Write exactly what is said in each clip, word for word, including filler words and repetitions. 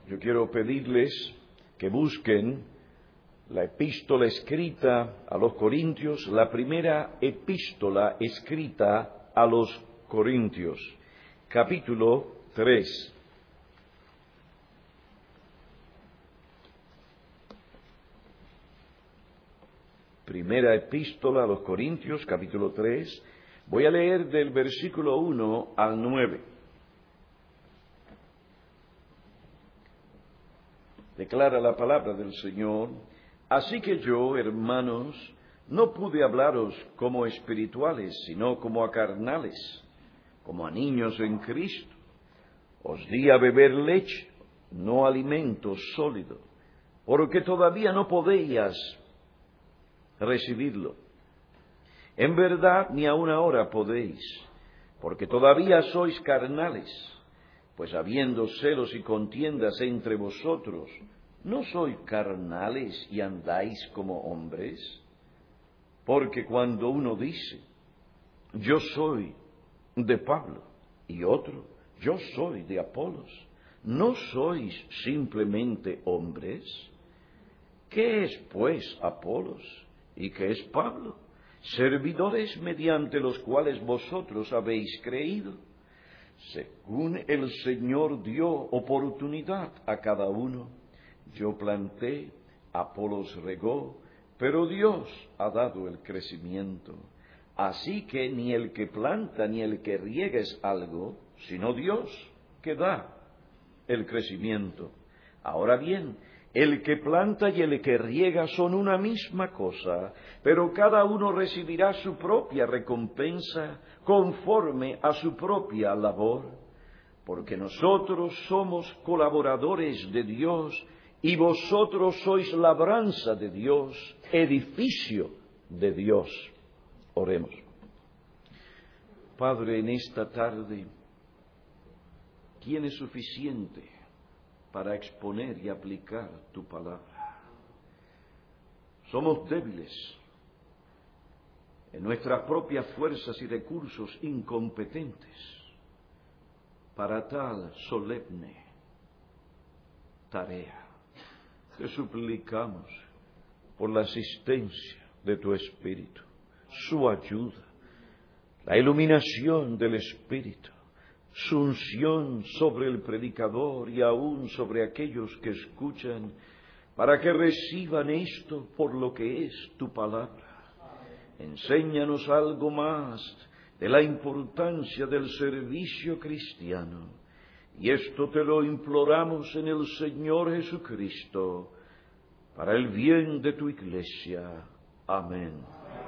yo quiero pedirles que busquen la epístola escrita a los Corintios, la primera epístola escrita a los Corintios, capítulo tres. Primera epístola a los Corintios, capítulo tres. Voy a leer del versículo uno al nueve. Declara la palabra del Señor: Así que yo, hermanos, no pude hablaros como espirituales, sino como a carnales, como a niños en Cristo. Os di a beber leche, no alimento sólido, porque todavía no podíais recibirlo. En verdad, ni aun ahora podéis, porque todavía sois carnales, pues habiendo celos y contiendas entre vosotros, ¿no sois carnales y andáis como hombres? Porque cuando uno dice, yo soy de Pablo, y otro, yo soy de Apolos, ¿no sois simplemente hombres? ¿Qué es pues Apolos? ¿Y qué es Pablo? Servidores mediante los cuales vosotros habéis creído, según el Señor dio oportunidad a cada uno. Yo planté, Apolos regó, pero Dios ha dado el crecimiento. Así que ni el que planta ni el que riega es algo, sino Dios que da el crecimiento. Ahora bien, el que planta y el que riega son una misma cosa, pero cada uno recibirá su propia recompensa conforme a su propia labor, porque nosotros somos colaboradores de Dios y vosotros sois labranza de Dios, edificio de Dios. Oremos. Padre, en esta tarde, ¿quién es suficiente para exponer y aplicar tu palabra? Somos débiles, en nuestras propias fuerzas y recursos incompetentes para tal solemne tarea. Te suplicamos por la asistencia de tu Espíritu, su ayuda, la iluminación del Espíritu, su unción sobre el predicador y aún sobre aquellos que escuchan, para que reciban esto por lo que es tu palabra. Enséñanos algo más de la importancia del servicio cristiano, y esto te lo imploramos en el Señor Jesucristo, para el bien de tu iglesia. Amén.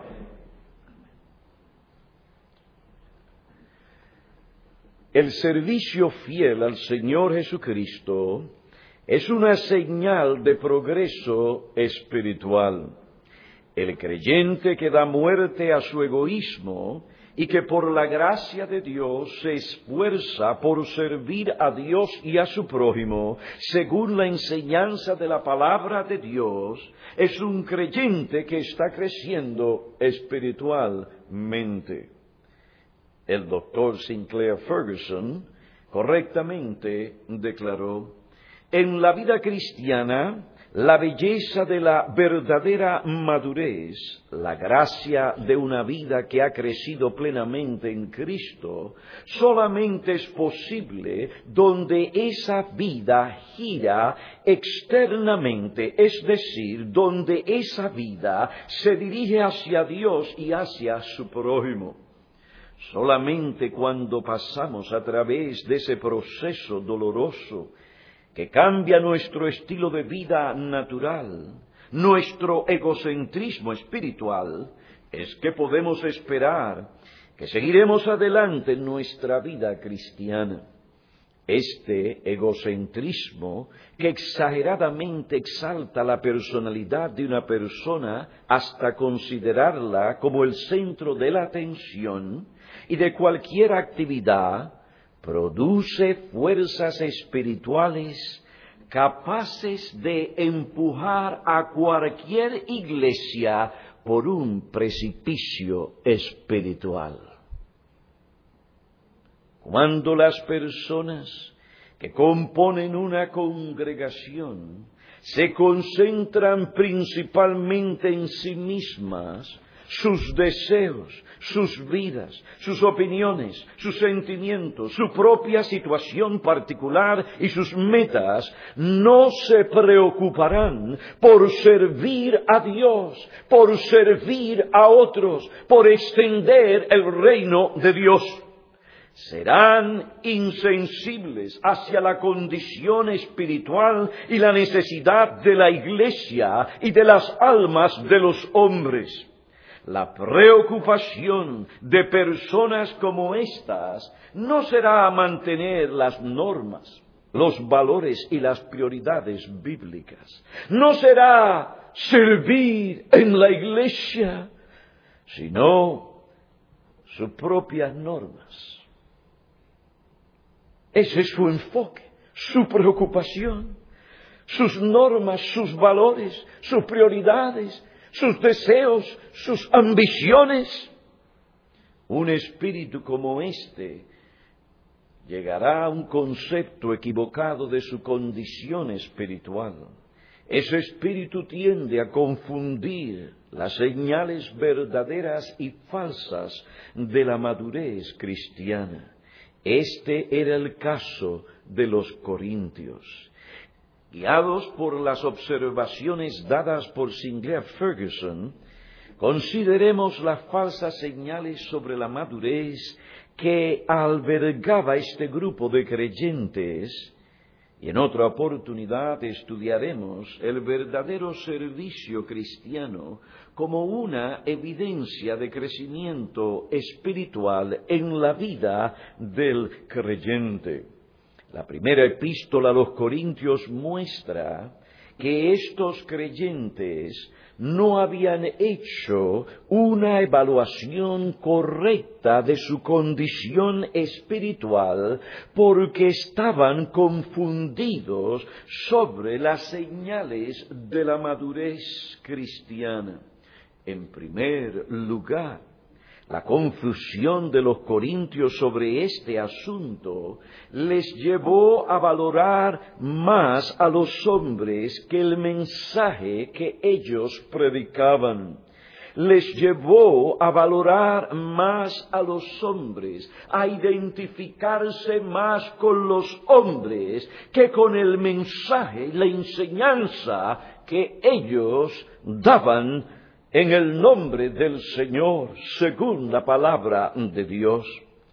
El servicio fiel al Señor Jesucristo es una señal de progreso espiritual. El creyente que da muerte a su egoísmo y que por la gracia de Dios se esfuerza por servir a Dios y a su prójimo, según la enseñanza de la palabra de Dios, es un creyente que está creciendo espiritualmente. El doctor Sinclair Ferguson correctamente declaró: en la vida cristiana, la belleza de la verdadera madurez, la gracia de una vida que ha crecido plenamente en Cristo, solamente es posible donde esa vida gira externamente, es decir, donde esa vida se dirige hacia Dios y hacia su prójimo. Solamente cuando pasamos a través de ese proceso doloroso que cambia nuestro estilo de vida natural, nuestro egocentrismo espiritual, es que podemos esperar que seguiremos adelante en nuestra vida cristiana. Este egocentrismo que exageradamente exalta la personalidad de una persona hasta considerarla como el centro de la atención y de cualquier actividad, produce fuerzas espirituales capaces de empujar a cualquier iglesia por un precipicio espiritual. Cuando las personas que componen una congregación se concentran principalmente en sí mismas, sus deseos, sus vidas, sus opiniones, sus sentimientos, su propia situación particular y sus metas, no se preocuparán por servir a Dios, por servir a otros, por extender el reino de Dios. Serán insensibles hacia la condición espiritual y la necesidad de la Iglesia y de las almas de los hombres. La preocupación de personas como estas no será mantener las normas, los valores y las prioridades bíblicas. No será servir en la Iglesia, sino sus propias normas. Ese es su enfoque, su preocupación, sus normas, sus valores, sus prioridades, sus deseos, sus ambiciones. Un espíritu como este llegará a un concepto equivocado de su condición espiritual. Ese espíritu tiende a confundir las señales verdaderas y falsas de la madurez cristiana. Este era el caso de los corintios. Guiados por las observaciones dadas por Sinclair Ferguson, consideremos las falsas señales sobre la madurez que albergaba este grupo de creyentes, y en otra oportunidad estudiaremos el verdadero servicio cristiano como una evidencia de crecimiento espiritual en la vida del creyente. La primera epístola a los Corintios muestra que estos creyentes no habían hecho una evaluación correcta de su condición espiritual porque estaban confundidos sobre las señales de la madurez cristiana. En primer lugar, la confusión de los corintios sobre este asunto les llevó a valorar más a los hombres que el mensaje que ellos predicaban. Les llevó a valorar más a los hombres, a identificarse más con los hombres que con el mensaje y la enseñanza que ellos daban en el nombre del Señor, según la palabra de Dios.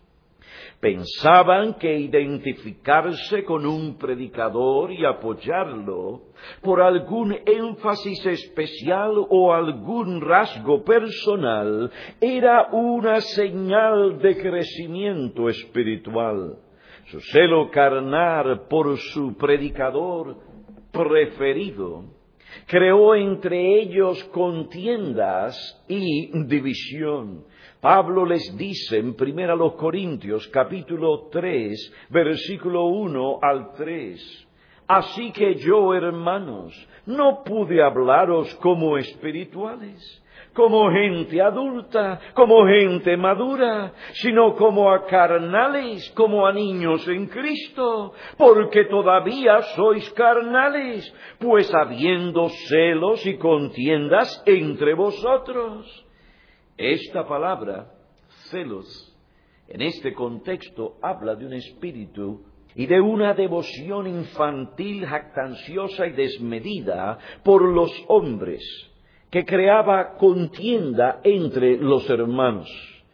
Pensaban que identificarse con un predicador y apoyarlo por algún énfasis especial o algún rasgo personal era una señal de crecimiento espiritual. Su celo carnal por su predicador preferido creó entre ellos contiendas y división. Pablo les dice en primera los Corintios, capítulo tres, versículo uno al tres. Así que yo, hermanos, no pude hablaros como espirituales, como gente adulta, como gente madura, sino como a carnales, como a niños en Cristo, porque todavía sois carnales, pues habiendo celos y contiendas entre vosotros. Esta palabra, celos, en este contexto habla de un espíritu y de una devoción infantil, jactanciosa y desmedida por los hombres, que creaba contienda entre los hermanos.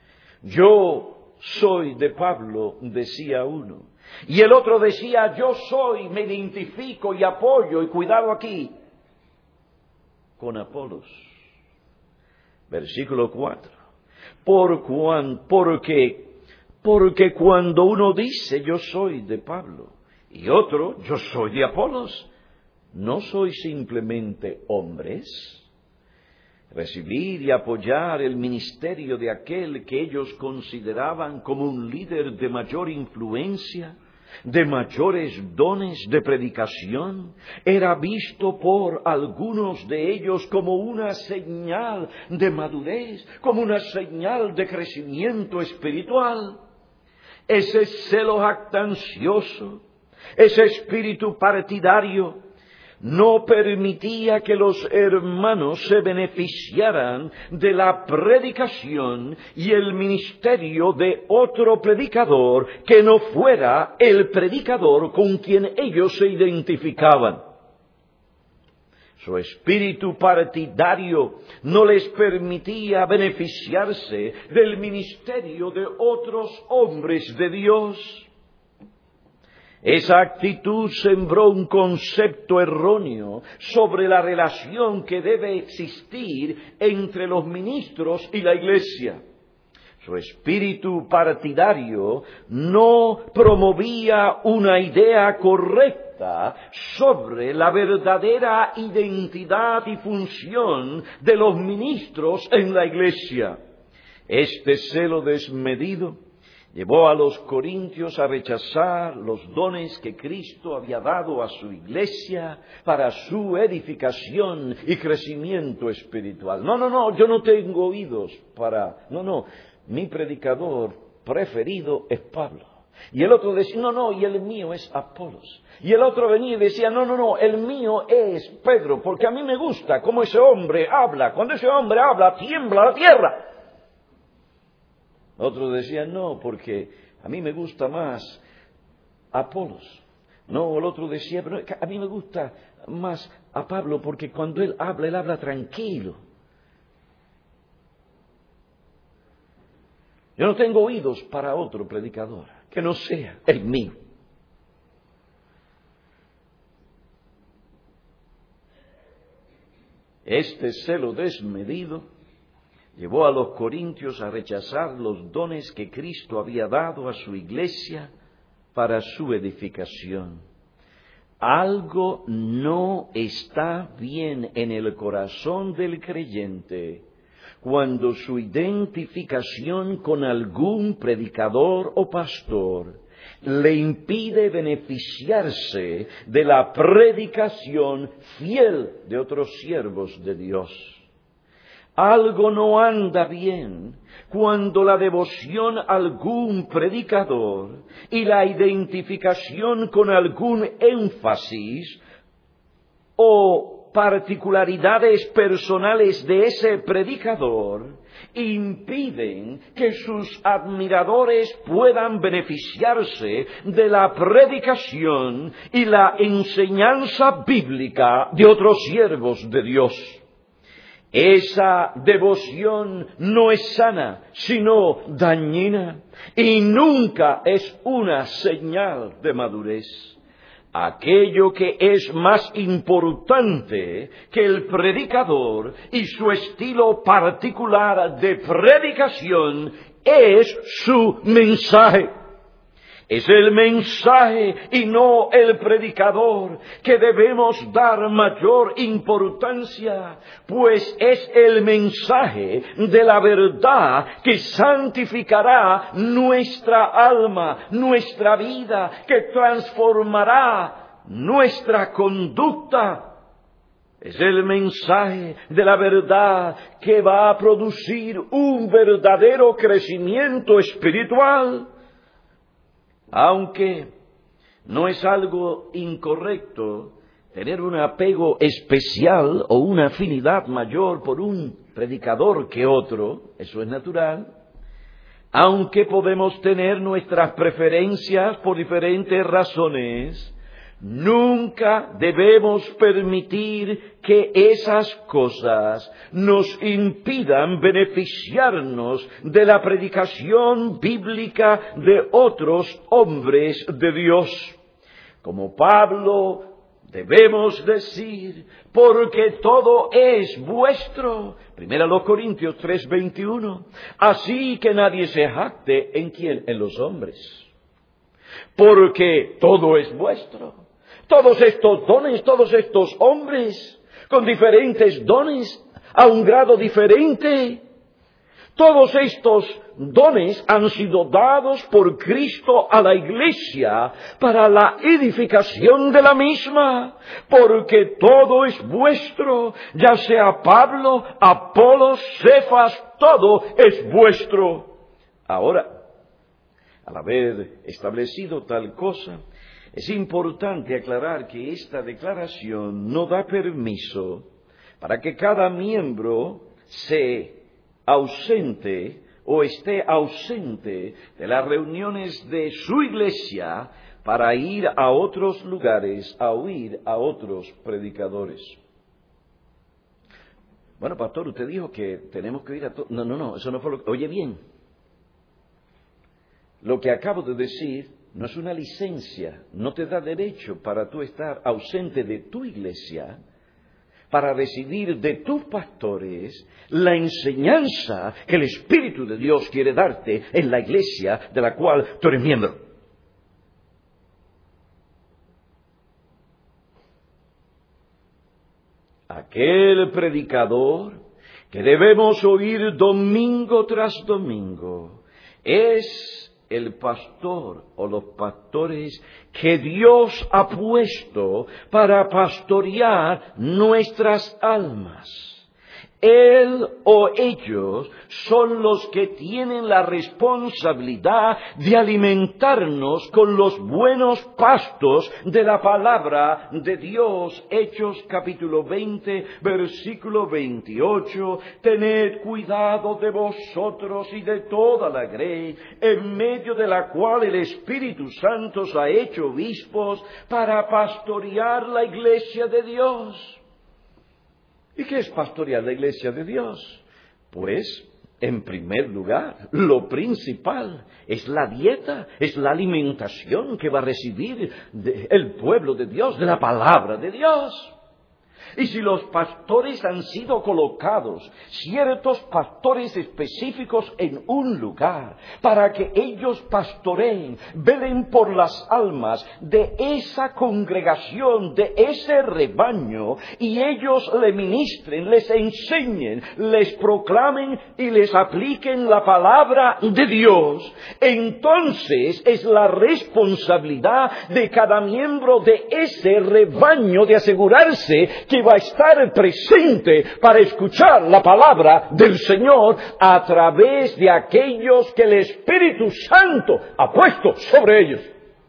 Yo soy de Pablo, decía uno, y el otro decía, yo soy, me identifico y apoyo, y cuidado aquí, con Apolos. Versículo cuatro. Por cuan, porque, porque cuando uno dice yo soy de Pablo y otro yo soy de Apolos, ¿no soy simplemente hombres? Recibir y apoyar el ministerio de aquel que ellos consideraban como un líder de mayor influencia, de mayores dones de predicación, era visto por algunos de ellos como una señal de madurez, como una señal de crecimiento espiritual. Ese celo jactancioso Ese espíritu partidario no permitía que los hermanos se beneficiaran de la predicación y el ministerio de otro predicador que no fuera el predicador con quien ellos se identificaban. Su espíritu partidario no les permitía beneficiarse del ministerio de otros hombres de Dios. Esa actitud sembró un concepto erróneo sobre la relación que debe existir entre los ministros y la Iglesia. Su espíritu partidario no promovía una idea correcta sobre la verdadera identidad y función de los ministros en la Iglesia. Este celo desmedido llevó a los corintios a rechazar los dones que Cristo había dado a su iglesia para su edificación y crecimiento espiritual. No, no, no, yo no tengo oídos para... No, no, mi predicador preferido es Pablo. Y el otro decía, no, no, y el mío es Apolos. Y el otro venía y decía, no, no, no, el mío es Pedro, porque a mí me gusta cómo ese hombre habla. Cuando ese hombre habla, tiembla la tierra. Otros decían, no, porque a mí me gusta más Apolos. No, el otro decía, pero a mí me gusta más a Pablo, porque cuando él habla, él habla tranquilo. Yo no tengo oídos para otro predicador, que no sea el mío. Este celo desmedido llevó a los corintios a rechazar los dones que Cristo había dado a su iglesia para su edificación. Algo no está bien en el corazón del creyente cuando su identificación con algún predicador o pastor le impide beneficiarse de la predicación fiel de otros siervos de Dios. Algo no anda bien cuando la devoción a algún predicador y la identificación con algún énfasis o particularidades personales de ese predicador impiden que sus admiradores puedan beneficiarse de la predicación y la enseñanza bíblica de otros siervos de Dios. Esa devoción no es sana, sino dañina, y nunca es una señal de madurez. Aquello que es más importante que el predicador y su estilo particular de predicación es su mensaje. Es el mensaje y no el predicador que debemos dar mayor importancia, pues es el mensaje de la verdad que santificará nuestra alma, nuestra vida, que transformará nuestra conducta. Es el mensaje de la verdad que va a producir un verdadero crecimiento espiritual. Aunque no es algo incorrecto tener un apego especial o una afinidad mayor por un predicador que otro, eso es natural, aunque podemos tener nuestras preferencias por diferentes razones, nunca debemos permitir que esas cosas nos impidan beneficiarnos de la predicación bíblica de otros hombres de Dios. Como Pablo, debemos decir, porque todo es vuestro. Primera los Corintios tres veintiuno. Así que nadie se jacte en quién, en los hombres. Porque todo es vuestro. Todos estos dones, todos estos hombres, con diferentes dones, a un grado diferente. Todos estos dones han sido dados por Cristo a la Iglesia para la edificación de la misma, porque todo es vuestro, ya sea Pablo, Apolos, Cefas, todo es vuestro. Ahora, al haber establecido tal cosa, Es importante aclarar que esta declaración no da permiso para que cada miembro se ausente o esté ausente de las reuniones de su iglesia para ir a otros lugares, a oír a otros predicadores. Bueno, pastor, usted dijo que tenemos que ir a todos. No, no, no, eso no fue lo que... Oye bien, lo que acabo de decir no es una licencia, no te da derecho para tú estar ausente de tu iglesia, para recibir de tus pastores la enseñanza que el Espíritu de Dios quiere darte en la iglesia de la cual tú eres miembro. Aquel predicador que debemos oír domingo tras domingo es el pastor o los pastores que Dios ha puesto para pastorear nuestras almas. Él o ellos son los que tienen la responsabilidad de alimentarnos con los buenos pastos de la palabra de Dios. Hechos capítulo veinte, versículo veintiocho. Tened cuidado de vosotros y de toda la grey, en medio de la cual el Espíritu Santo os ha hecho obispos para pastorear la iglesia de Dios. ¿Y qué es pastorear la iglesia de Dios? Pues, en primer lugar, lo principal es la dieta, es la alimentación que va a recibir el pueblo de Dios, de la palabra de Dios. Y si los pastores han sido colocados, ciertos pastores específicos en un lugar, para que ellos pastoreen, velen por las almas de esa congregación, de ese rebaño, y ellos le ministren, les enseñen, les proclamen y les apliquen la palabra de Dios, entonces es la responsabilidad de cada miembro de ese rebaño de asegurarse que va a estar presente para escuchar la palabra del Señor a través de aquellos que el Espíritu Santo ha puesto sobre ellos.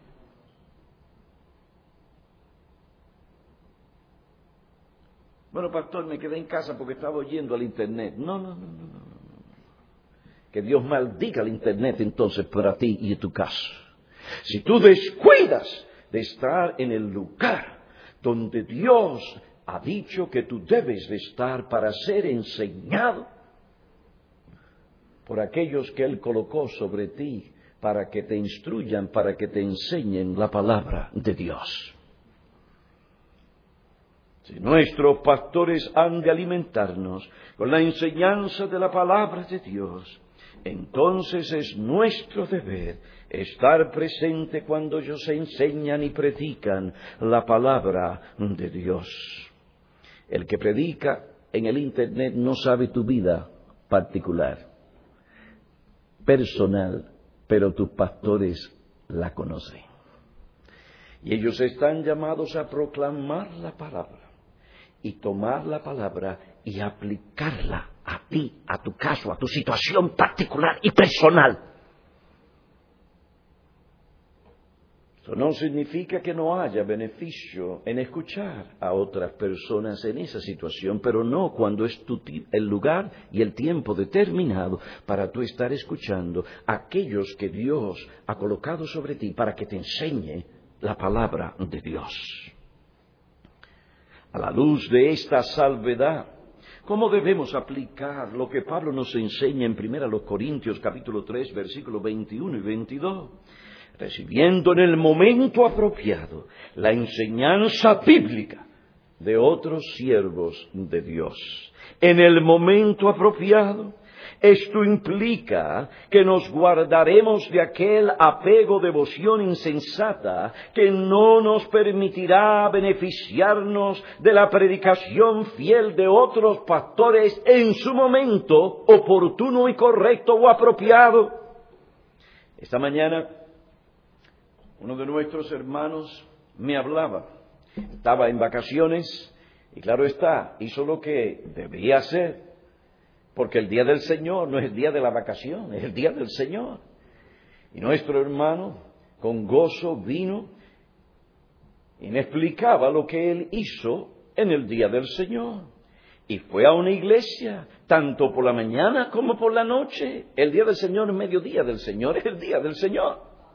Bueno, pastor, me quedé en casa porque estaba oyendo al internet. No, no, no, no, no. Que Dios maldiga el internet entonces para ti y tu casa. Si tú descuidas de estar en el lugar donde Dios ha dicho que tú debes de estar para ser enseñado por aquellos que Él colocó sobre ti para que te instruyan, para que te enseñen la palabra de Dios. Si nuestros pastores han de alimentarnos con la enseñanza de la palabra de Dios, entonces es nuestro deber estar presente cuando ellos enseñan y predican la palabra de Dios. El que predica en el internet no sabe tu vida particular, personal, pero tus pastores la conocen. Y ellos están llamados a proclamar la palabra y tomar la palabra y aplicarla a ti, a tu caso, a tu situación particular y personal. Eso no significa que no haya beneficio en escuchar a otras personas en esa situación, pero no cuando es tu el lugar y el tiempo determinado para tú estar escuchando a aquellos que Dios ha colocado sobre ti para que te enseñe la palabra de Dios. A la luz de esta salvedad, ¿cómo debemos aplicar lo que Pablo nos enseña en primera Corintios capítulo tres, versículos veintiuno y veintidós? Recibiendo en el momento apropiado la enseñanza bíblica de otros siervos de Dios. En el momento apropiado, esto implica que nos guardaremos de aquel apego, devoción insensata que no nos permitirá beneficiarnos de la predicación fiel de otros pastores en su momento oportuno y correcto o apropiado. Esta mañana, uno de nuestros hermanos me hablaba. Estaba en vacaciones y claro está, hizo lo que debía hacer. Porque el día del Señor no es el día de la vacación, es el día del Señor. Y nuestro hermano, con gozo, vino y me explicaba lo que él hizo en el día del Señor. Y fue a una iglesia, tanto por la mañana como por la noche. El día del Señor es mediodía del Señor, es el día del Señor.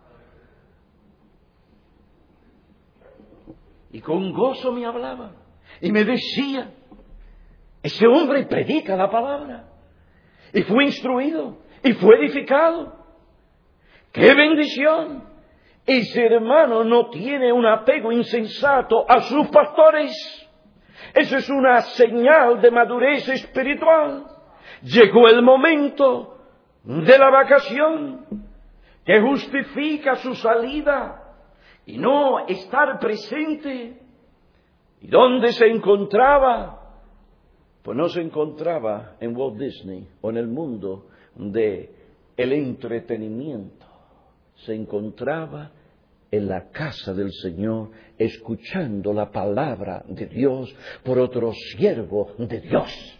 Y con gozo me hablaba y me decía, ese hombre predica la palabra. Y fue instruido y fue edificado. ¡Qué bendición! Ese hermano no tiene un apego insensato a sus pastores. Eso es una señal de madurez espiritual. Llegó el momento de la vacación que justifica su salida y no estar presente. ¿Y dónde se encontraba? Pues no se encontraba en Walt Disney o en el mundo de el entretenimiento. Se encontraba en la casa del Señor, escuchando la palabra de Dios por otro siervo de Dios.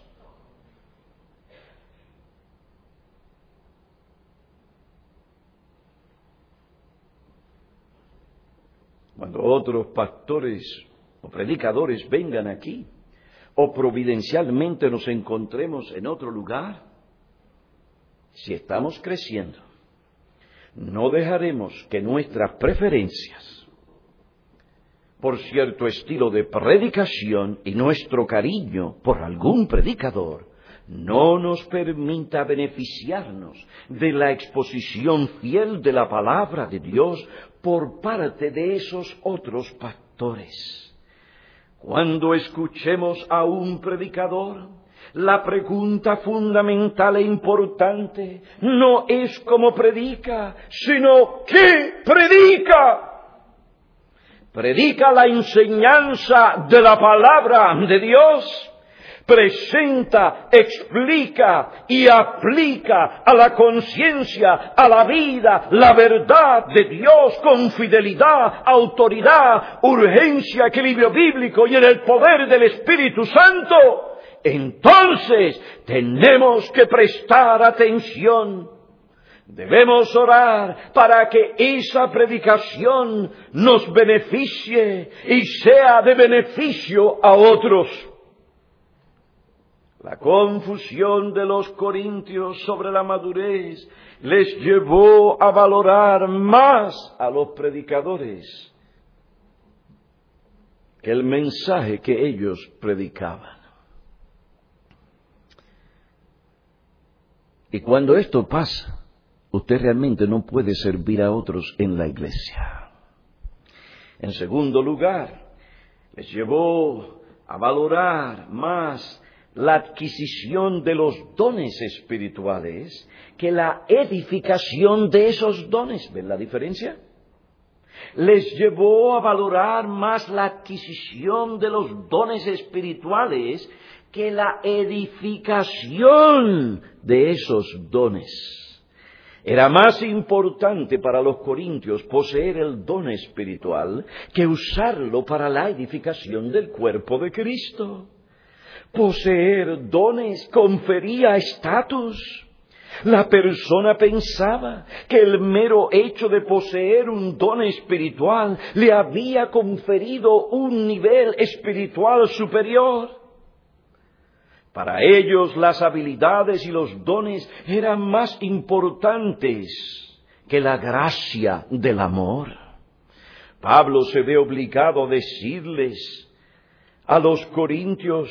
Cuando otros pastores o predicadores vengan aquí, o providencialmente nos encontremos en otro lugar, si estamos creciendo, no dejaremos que nuestras preferencias por cierto estilo de predicación y nuestro cariño por algún predicador no nos permita beneficiarnos de la exposición fiel de la palabra de Dios por parte de esos otros pastores. Cuando escuchemos a un predicador, la pregunta fundamental e importante no es cómo predica, sino qué predica. Predica la enseñanza de la palabra de Dios. Presenta, explica y aplica a la conciencia, a la vida, la verdad de Dios con fidelidad, autoridad, urgencia, equilibrio bíblico y en el poder del Espíritu Santo. Entonces tenemos que prestar atención. Debemos orar para que esa predicación nos beneficie y sea de beneficio a otros. La confusión de los corintios sobre la madurez les llevó a valorar más a los predicadores que el mensaje que ellos predicaban. Y cuando esto pasa, usted realmente no puede servir a otros en la iglesia. En segundo lugar, les llevó a valorar más la adquisición de los dones espirituales que la edificación de esos dones. ¿Ven la diferencia? Les llevó a valorar más la adquisición de los dones espirituales que la edificación de esos dones. Era más importante para los corintios poseer el don espiritual que usarlo para la edificación del cuerpo de Cristo. Poseer dones confería estatus. La persona pensaba que el mero hecho de poseer un don espiritual le había conferido un nivel espiritual superior. Para ellos las habilidades y los dones eran más importantes que la gracia del amor. Pablo se ve obligado a decirles a los corintios,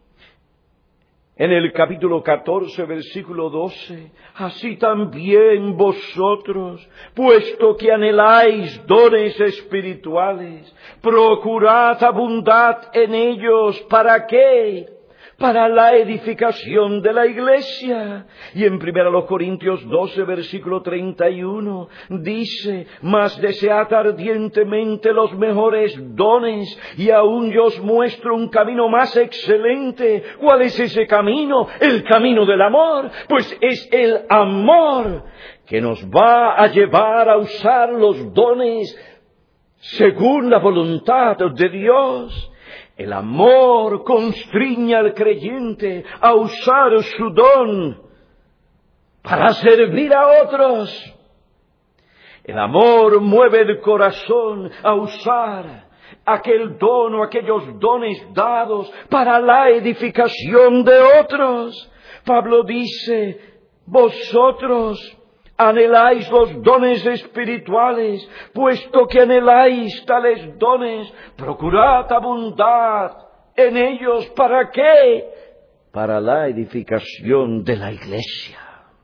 en el capítulo catorce, versículo doce, así también vosotros, puesto que anheláis dones espirituales, procurad abundad en ellos. ¿Para qué? Para la edificación de la iglesia. Y en primera los Corintios doce, versículo treinta y uno, dice, mas desead ardientemente los mejores dones, y aún yo os muestro un camino más excelente. ¿Cuál es ese camino? El camino del amor. Pues es el amor que nos va a llevar a usar los dones según la voluntad de Dios. El amor constriñe al creyente a usar su don para servir a otros. El amor mueve el corazón a usar aquel don o aquellos dones dados para la edificación de otros. Pablo dice, vosotros anheláis los dones espirituales, puesto que anheláis tales dones, procurad abundar en ellos. ¿Para qué? Para la edificación de la iglesia.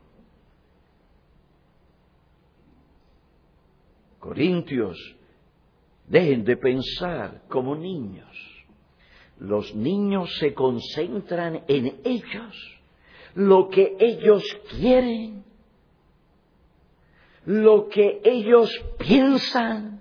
Corintios, dejen de pensar como niños. Los niños se concentran en ellos, lo que ellos quieren, lo que ellos piensan.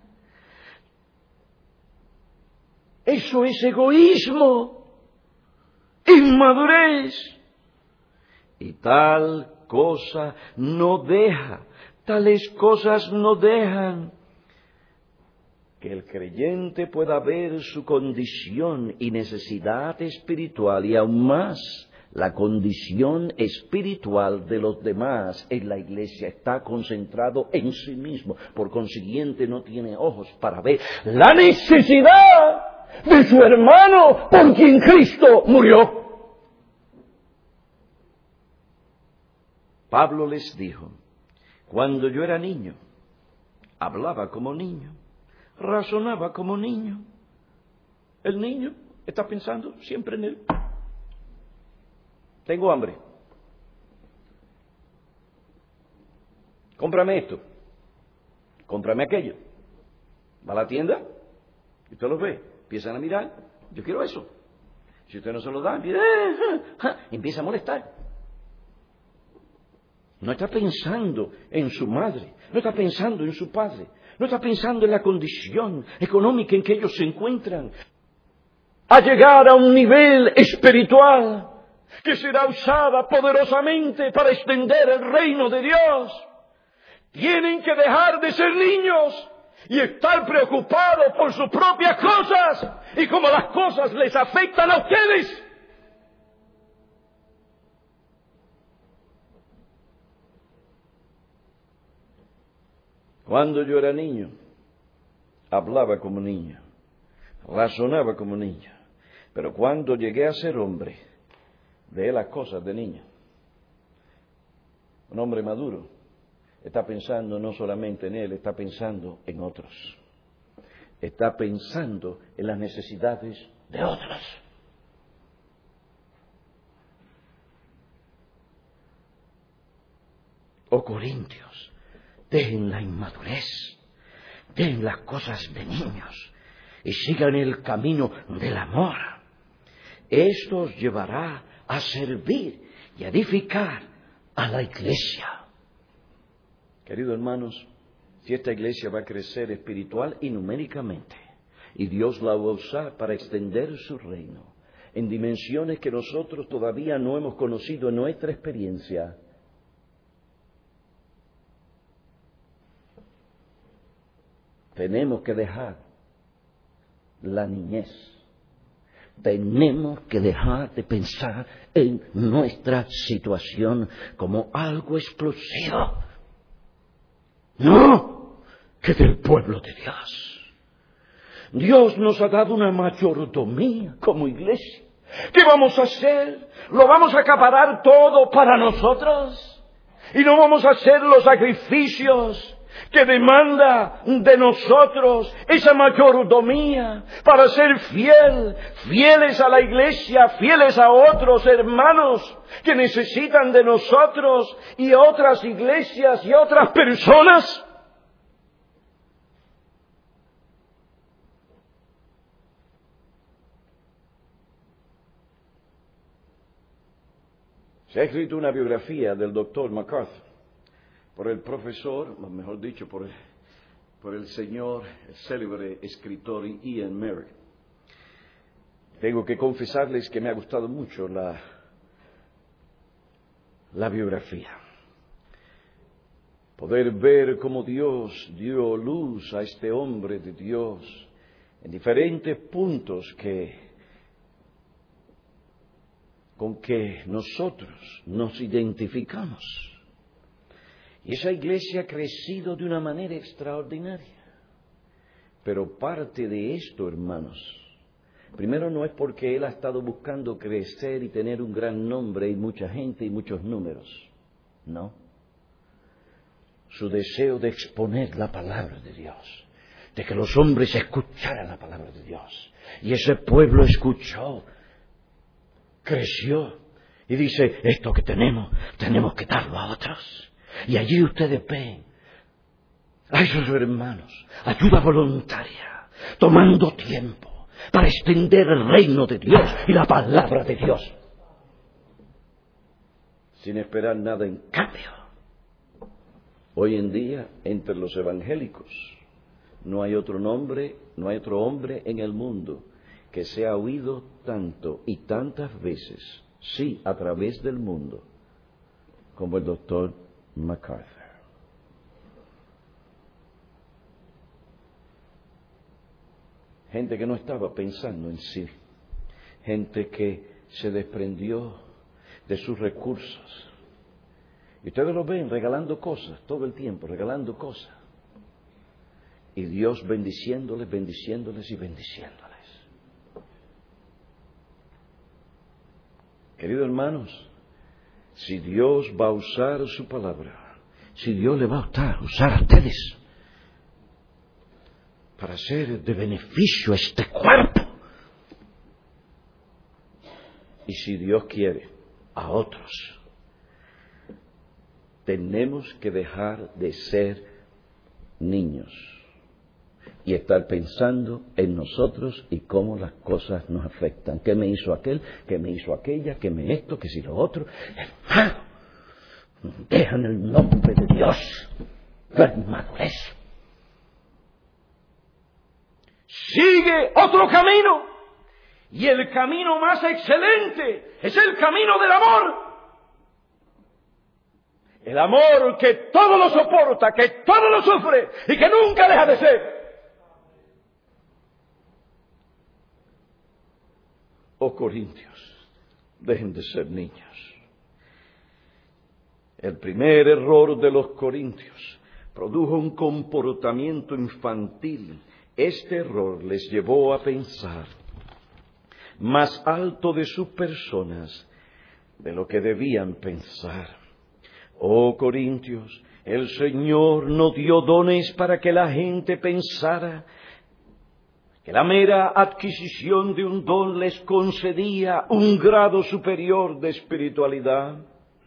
Eso es egoísmo, inmadurez. Y tal cosa no deja, tales cosas no dejan que el creyente pueda ver su condición y necesidad espiritual y aún más la condición espiritual de los demás en la iglesia. Está concentrado en sí mismo, por consiguiente no tiene ojos para ver la necesidad de su hermano por quien Cristo murió. Pablo les dijo, cuando yo era niño, hablaba como niño, razonaba como niño. El niño está pensando siempre en él. Tengo hambre. Cómprame esto. Cómprame aquello. Va a la tienda y usted lo ve. Empiezan a mirar. Yo quiero eso. Si usted no se lo da, empieza, empieza a molestar. No está pensando en su madre. No está pensando en su padre. No está pensando en la condición económica en que ellos se encuentran. A llegar a un nivel espiritual que será usada poderosamente para extender el reino de Dios. Tienen que dejar de ser niños y estar preocupados por sus propias cosas y cómo las cosas les afectan a ustedes. Cuando yo era niño, hablaba como niño, razonaba como niño, pero cuando llegué a ser hombre, de las cosas de niño. Un hombre maduro está pensando no solamente en él, está pensando en otros. Está pensando en las necesidades de otros. Oh Corintios, dejen la inmadurez, dejen las cosas de niños y sigan el camino del amor. Esto os llevará a servir y a edificar a la iglesia. Queridos hermanos, si esta iglesia va a crecer espiritual y numéricamente, y Dios la va a usar para extender su reino en dimensiones que nosotros todavía no hemos conocido en nuestra experiencia, tenemos que dejar la niñez. Tenemos que dejar de pensar en nuestra situación como algo explosivo. No, que del pueblo de Dios. Dios nos ha dado una mayordomía como iglesia. ¿Qué vamos a hacer? ¿Lo vamos a acaparar todo para nosotros? ¿Y no vamos a hacer los sacrificios que demanda de nosotros esa mayordomía para ser fiel, fieles a la iglesia, fieles a otros hermanos que necesitan de nosotros y otras iglesias y otras personas? Se ha escrito una biografía del doctor MacArthur por el profesor, mejor dicho, por el, por el señor, el célebre escritor Ian Merrick. Tengo que confesarles que me ha gustado mucho la, la biografía. Poder ver cómo Dios dio luz a este hombre de Dios en diferentes puntos que, con que nosotros nos identificamos. Y esa iglesia ha crecido de una manera extraordinaria. Pero parte de esto, hermanos, primero no es porque él ha estado buscando crecer y tener un gran nombre y mucha gente y muchos números, no. Su deseo de exponer la palabra de Dios, de que los hombres escucharan la palabra de Dios. Y ese pueblo escuchó, creció y dice, esto que tenemos, tenemos que darlo a otros. Y allí ustedes ven a esos hermanos, ayuda voluntaria, tomando tiempo para extender el reino de Dios y la palabra de Dios, sin esperar nada en cambio. Hoy en día, entre los evangélicos, no hay otro nombre, no hay otro hombre en el mundo que sea oído tanto y tantas veces, sí, a través del mundo, como el doctor MacArthur. Gente que no estaba pensando en sí, gente que se desprendió de sus recursos. Y ustedes lo ven regalando cosas, todo el tiempo, regalando cosas. Y Dios bendiciéndoles, bendiciéndoles y bendiciéndoles. Queridos hermanos, si Dios va a usar su palabra, si Dios le va a usar, usar a ustedes para hacer de beneficio a este cuerpo, y si Dios quiere, a otros, tenemos que dejar de ser niños y estar pensando en nosotros y cómo las cosas nos afectan. ¿Qué me hizo aquel? ¿Qué me hizo aquella? ¿Qué me esto? ¿Qué si lo otro? Hermano, deja en el nombre de Dios la inmadurez. Sigue otro camino, y el camino más excelente es el camino del amor. El amor que todo lo soporta, que todo lo sufre y que nunca deja de ser. Oh Corintios, dejen de ser niños. El primer error de los corintios produjo un comportamiento infantil. Este error les llevó a pensar más alto de sus personas de lo que debían pensar. Oh Corintios, el Señor no dio dones para que la gente pensara que la mera adquisición de un don les concedía un grado superior de espiritualidad.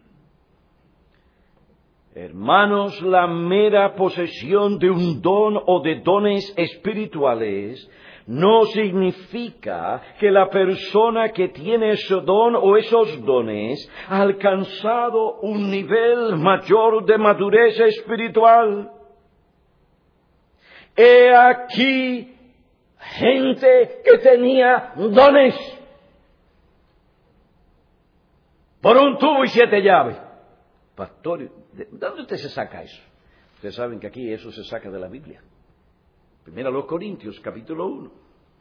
Hermanos, la mera posesión de un don o de dones espirituales no significa que la persona que tiene ese don o esos dones ha alcanzado un nivel mayor de madurez espiritual. He aquí gente que tenía dones por un tubo y siete llaves. Pastor, ¿de dónde usted se saca eso? Ustedes saben que aquí eso se saca de la Biblia. Primero a los Corintios, capítulo uno.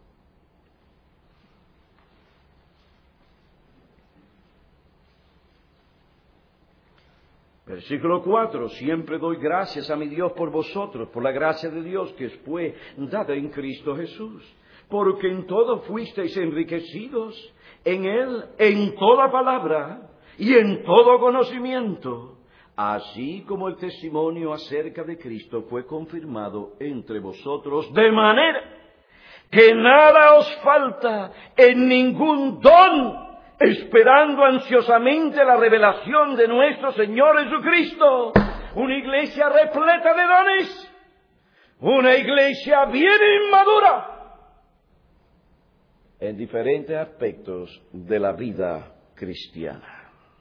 Versículo cuatro. Siempre doy gracias a mi Dios por vosotros, por la gracia de Dios que os fue dada en Cristo Jesús, porque en todo fuisteis enriquecidos, en Él, en toda palabra y en todo conocimiento, así como el testimonio acerca de Cristo fue confirmado entre vosotros, de manera que nada os falta en ningún don, esperando ansiosamente la revelación de nuestro Señor Jesucristo. Una iglesia repleta de dones, una iglesia bien inmadura en diferentes aspectos de la vida cristiana.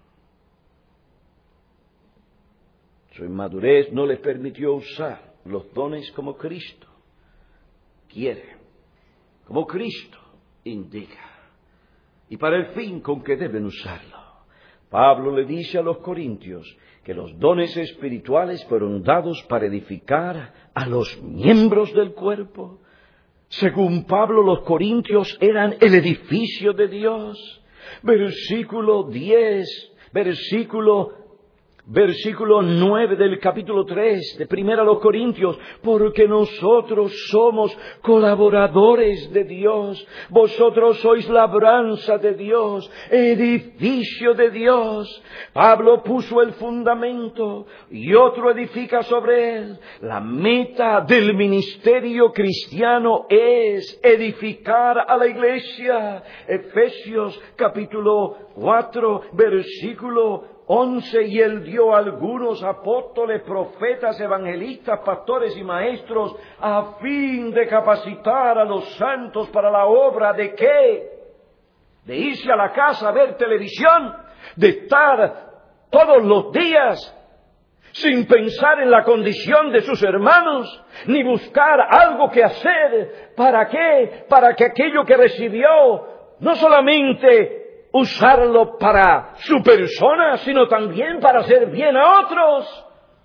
Su inmadurez no les permitió usar los dones como Cristo quiere, como Cristo indica, y para el fin con que deben usarlo. Pablo le dice a los corintios que los dones espirituales fueron dados para edificar a los miembros del cuerpo. Según Pablo, los corintios eran el edificio de Dios. Versículo diez, versículo Versículo nueve del capítulo tres de Primera a los Corintios, porque nosotros somos colaboradores de Dios, vosotros sois labranza de Dios, edificio de Dios. Pablo puso el fundamento y otro edifica sobre él. La meta del ministerio cristiano es edificar a la iglesia. Efesios capítulo cuatro, versículo once, y él dio a algunos apóstoles, profetas, evangelistas, pastores y maestros, a fin de capacitar a los santos para la obra de ¿qué? De irse a la casa a ver televisión, de estar todos los días sin pensar en la condición de sus hermanos, ni buscar algo que hacer. ¿Para qué? Para que aquello que recibió no solamente usarlo para su persona, sino también para hacer bien a otros.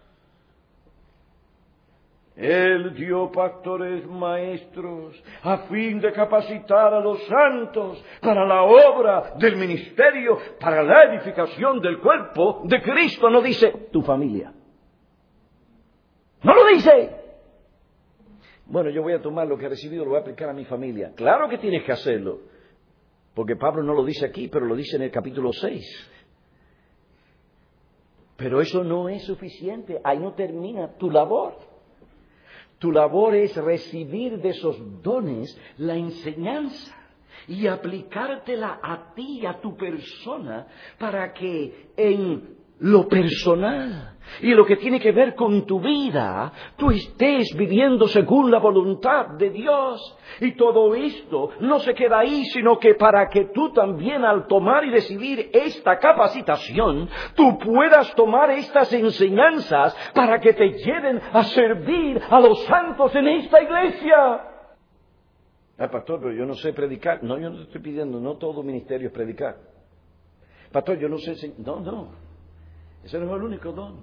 Él dio pastores maestros a fin de capacitar a los santos para la obra del ministerio, para la edificación del cuerpo de Cristo. No dice tu familia. No lo dice. Bueno, yo voy a tomar lo que he recibido, lo voy a aplicar a mi familia. Claro que tienes que hacerlo. Porque Pablo no lo dice aquí, pero lo dice en el capítulo seis. Pero eso no es suficiente. Ahí no termina tu labor. Tu labor es recibir de esos dones la enseñanza y aplicártela a ti, a tu persona, para que en lo personal y lo que tiene que ver con tu vida, tú estés viviendo según la voluntad de Dios. Y todo esto no se queda ahí, sino que para que tú también, al tomar y recibir esta capacitación, tú puedas tomar estas enseñanzas para que te lleven a servir a los santos en esta iglesia. Ah, pastor, pero yo no sé predicar. No, yo no te estoy pidiendo, no todo ministerio es predicar. Pastor, yo no sé... No, no. Ese no es el único don.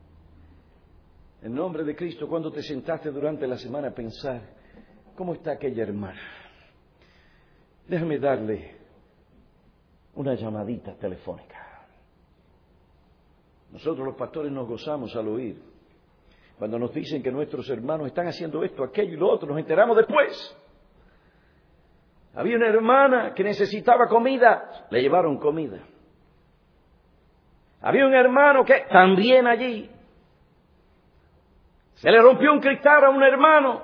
En nombre de Cristo, cuando te sentaste durante la semana a pensar, ¿cómo está aquella hermana? Déjame darle una llamadita telefónica. Nosotros los pastores nos gozamos al oír. Cuando nos dicen que nuestros hermanos están haciendo esto, aquello y lo otro, nos enteramos después. Había una hermana que necesitaba comida, le llevaron comida. Había un hermano que también allí se le rompió un cristal a un hermano.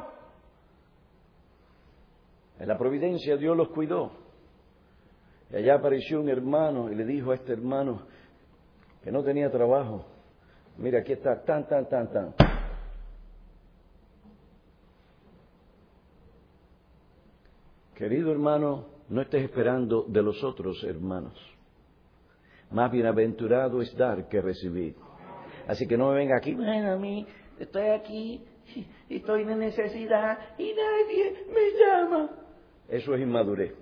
En la providencia Dios los cuidó. Y allá apareció un hermano y le dijo a este hermano que no tenía trabajo: mira, aquí está, tan, tan, tan, tan. Querido hermano, no estés esperando de los otros hermanos. Más bienaventurado es dar que recibir. Así que no me venga aquí, bueno, a mí, estoy aquí, estoy en necesidad y nadie me llama. Eso es inmadurez.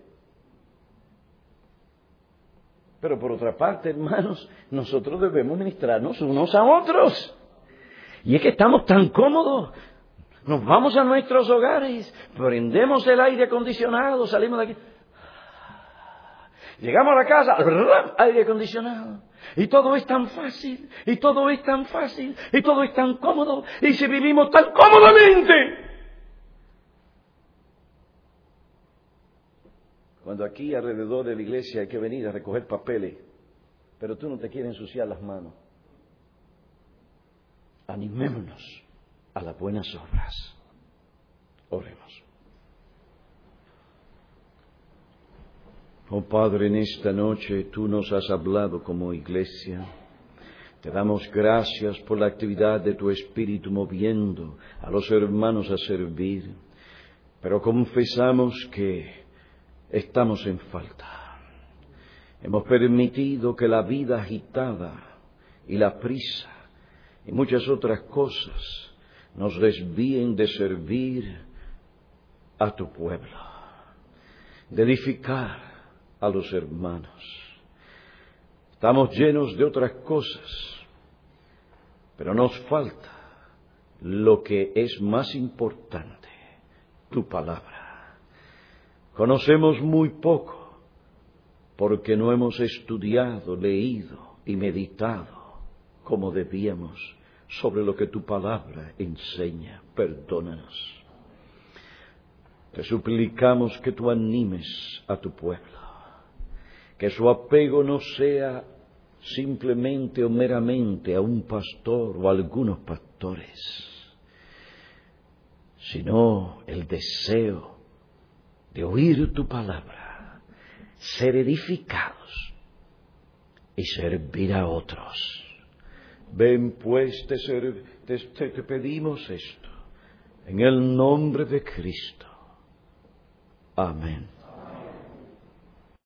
Pero por otra parte, hermanos, nosotros debemos ministrarnos unos a otros. Y es que estamos tan cómodos. Nos vamos a nuestros hogares, prendemos el aire acondicionado, salimos de aquí. Llegamos a la casa, aire acondicionado. Y todo es tan fácil, y todo es tan fácil, y todo es tan cómodo, y si vivimos tan cómodamente. Cuando aquí alrededor de la iglesia hay que venir a recoger papeles, pero tú no te quieres ensuciar las manos. Animémonos a las buenas obras. Oremos. Oh Padre, en esta noche tú nos has hablado como iglesia. Te damos gracias por la actividad de tu Espíritu moviendo a los hermanos a servir. Pero confesamos que estamos en falta. Hemos permitido que la vida agitada y la prisa y muchas otras cosas nos desvíen de servir a tu pueblo, de edificar a los hermanos. Estamos llenos de otras cosas, pero nos falta lo que es más importante, tu palabra. Conocemos muy poco porque no hemos estudiado, leído y meditado como debíamos sobre lo que tu palabra enseña. Perdónanos. Te suplicamos que tú animes a tu pueblo, que su apego no sea simplemente o meramente a un pastor o a algunos pastores, sino el deseo de oír tu palabra, ser edificados y servir a otros. Ven pues, te, ser, te, te pedimos esto, en el nombre de Cristo. Amén.